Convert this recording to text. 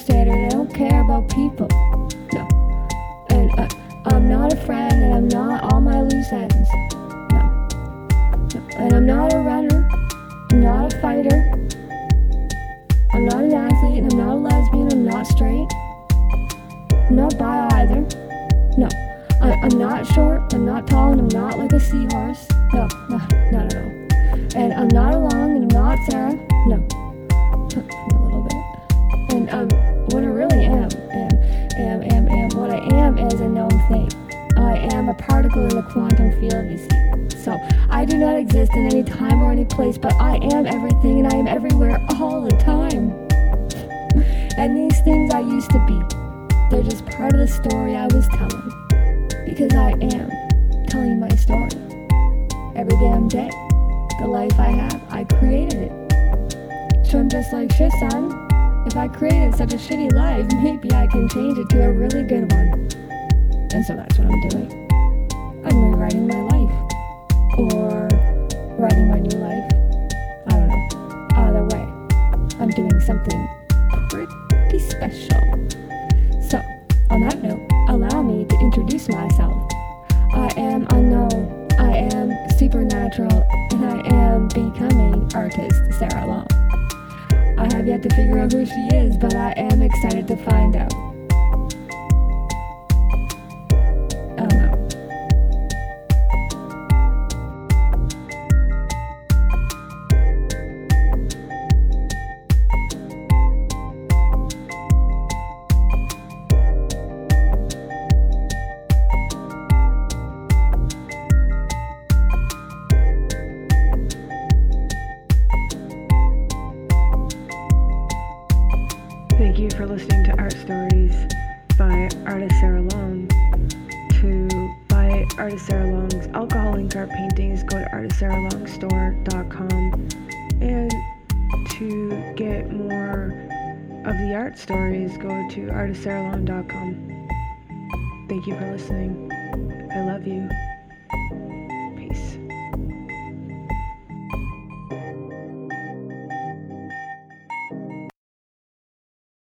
devastated. I don't care about people. No. And I'm not a friend, and I'm not all my loose ends. No. And I'm not a runner. I'm not a fighter. I'm not an athlete, and I'm not a lesbian. I'm not straight. I'm not bi either. No. I'm not short, I'm not tall, and I'm not like a seahorse. No, not at all. And I'm not alone, and I'm not Sarah. No. A little bit. And what I really am, what I am is a known thing. I am a particle in the quantum field, you see. So I do not exist in any time or any place, but I am everything, and I am everywhere all the time. And these things I used to be, they're just part of the story I was telling. Because I am telling my story every damn day. The life I have, I created it. So I'm just like, shit, son. If I created such a shitty life, maybe I can change it to a really good one. And so that's what I'm doing. I'm rewriting my life. Or writing my new life. I don't know. Either way, I'm doing something pretty special. So, on that note, allow me to introduce myself. I am unknown, I am supernatural, and I am becoming artist Sarah Long. I have yet to figure out who she is, but I am excited to find out. Oh no. Thank you for listening to Art Stories by Artist Sarah Long. To buy Artist Sarah Long's alcohol ink art paintings, go to artistsaralongstore.com. And to get more of the art stories, go to artistsaralong.com. Thank you for listening. I love you. Peace.